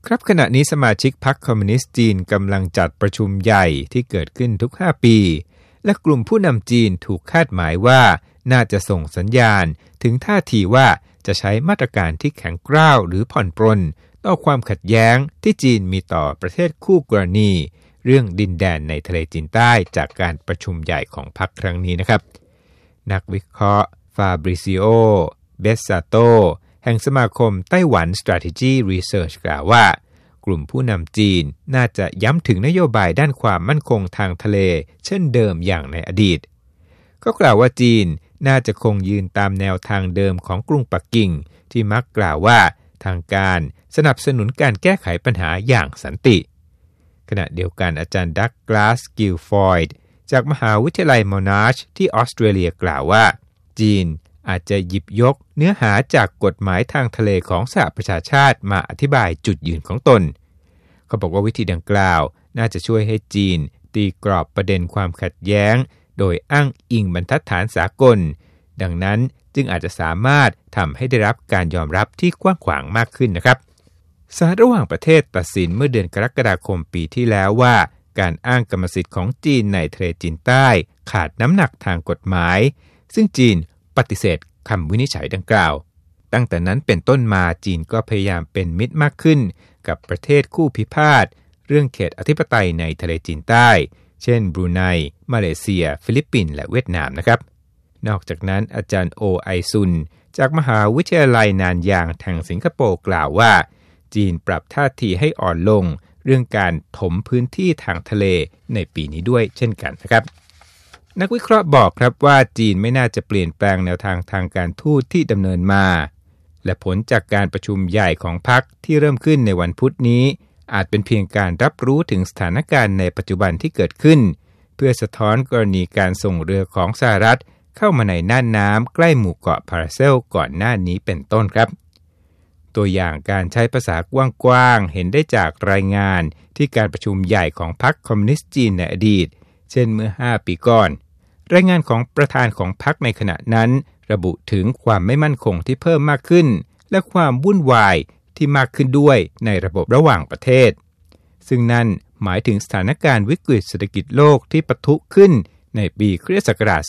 ครับขณะนี้สมาชิกพรรคคอมมิวนิสต์จีนกำลังจัดประชุมใหญ่ที่เกิดขึ้นทุก5ปีและกลุ่มผู้นำจีนถูกคาดหมายว่าน่าจะส่งสัญญาณถึงท่าทีว่าจะใช้มาตรการที่แข็งกร้าวหรือผ่อนปรนต่อความขัดแย้งที่จีนมีต่อประเทศคู่กรณีเรื่องดินแดนในทะเลจีนใต้จากการประชุมใหญ่ของพรรคครั้งนี้นะครับนักวิเคราะห์ฟาบริซิโอเบสซาโตแห่งสมาคมไต้หวัน Strategy Research กล่าวว่ากลุ่มผู้นำจีนน่าจะย้ำถึงนโยบายด้านความมั่นคงทางทะเลเช่นเดิมอย่างในอดีตก็กล่าวว่าจีนน่าจะคงยืนตามแนวทางเดิมของกรุงปักกิ่งที่มักกล่าวว่าทางการสนับสนุนการแก้ไขปัญหาอย่างสันติขณะเดียวกันอาจารย์ดักลาสกิลฟอยด์จากมหาวิทยาลัยมอนาชที่ออสเตรเลียกล่าวว่าจีนอาจจะหยิบยกเนื้อหาจากกฎหมายทางทะเลของสหประชาชาติมาอธิบายจุดยืนของตนเขาบอกว่าวิธีดังกล่าวน่าจะช่วยให้จีนตีกรอบประเด็นความขัดแย้งโดยอ้างอิงบรรทัดฐานสากลดังนั้นจึงอาจจะสามารถทำให้ได้รับการยอมรับที่กว้างขวางมากขึ้นนะครับศาลระหว่างประเทศตัดสินเมื่อเดือนกรกฎาคมปีที่แล้วว่าการอ้างกรรมสิทธิ์ของจีนในทะเลจีนใต้ขาดน้ำหนักทางกฎหมายซึ่งจีนปฏิเสธคำวินิจฉัยดังกล่าวตั้งแต่นั้นเป็นต้นมาจีนก็พยายามเป็นมิตรมากขึ้นกับประเทศคู่พิพาทเรื่องเขตอธิปไตยในทะเลจีนใต้เช่นบรูไนมาเลเซียฟิลิปปินส์และเวียดนามนะครับนอกจากนั้นอาจารย์โอไอซุนจากมหาวิทยาลัยนานยางแห่งสิงคโปร์กล่าวว่าจีนปรับท่าทีให้อ่อนลงเรื่องการถมพื้นที่ทางทะเลในปีนี้ด้วยเช่นกันนะครับนักวิเคราะห์บอกครับว่าจีนไม่น่าจะเปลี่ยนแปลงแนวทางทางการทูตที่ดำเนินมาและผลจากการประชุมใหญ่ของพรรคที่เริ่มขึ้นในวันพุธนี้อาจเป็นเพียงการรับรู้ถึงสถานการณ์ในปัจจุบันที่เกิดขึ้นเพื่อสะท้อนกรณีการส่งเรือของสหรัฐเข้ามาในน่านน้ำใกล้หมู่เกาะพาราเซลก่อนหน้านี้เป็นต้นครับตัวอย่างการใช้ภาษากว้างๆเห็นได้จากรายงานที่การประชุมใหญ่ของพรรคคอมมิวนิสต์จีนในอดีตเช่นเมื่อ5ปีก่อนรายงานของประธานของพรรคในขณะนั้นระบุถึงความไม่มั่นคงที่เพิ่มมากขึ้นและความวุ่นวายที่มากขึ้นด้วยในระบบระหว่างประเทศซึ่งนั่นหมายถึงสถานการณ์วิกฤตเศรษฐกิจโลกที่ปะทุขึ้นในปีค.ศ.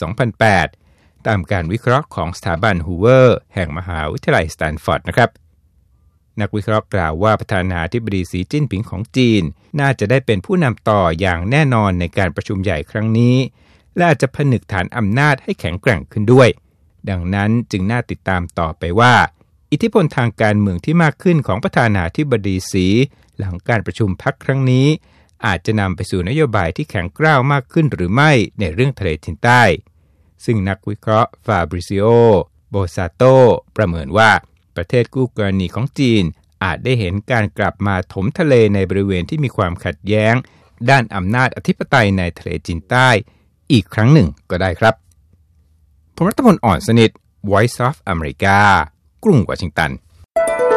2008 ตามการวิเคราะห์ของสถาบันฮูเวอร์แห่งมหาวิทยาลัยสแตนฟอร์ดนะครับนักวิเคราะห์กล่าวว่าประธานาธิบดีสีจิ้นผิงของจีนน่าจะได้เป็นผู้นำต่ออย่างแน่นอนในการประชุมใหญ่ครั้งนี้และอาจจะผนึกฐานอำนาจให้แข็งแกร่งขึ้นด้วยดังนั้นจึงน่าติดตามต่อไปว่าอิทธิพลทางการเมืองที่มากขึ้นของประธานาธิบดีสีหลังการประชุมพรรคครั้งนี้อาจจะนำไปสู่นโยบายที่แข็งกร้าวมากขึ้นหรือไม่ในเรื่องทะเลจีนใต้ซึ่งนักวิเคราะห์ฟาบริซิโอโบซาโตประเมินว่าประเทศคู่กรณีของจีนอาจได้เห็นการกลับมาถมทะเลในบริเวณที่มีความขัดแย้งด้านอำนาจอธิปไตยในทะเลจีนใต้อีกครั้งหนึ่งก็ได้ครับผมรัตพล อ่อนสนิท Voice of America กรุงวอชิงตัน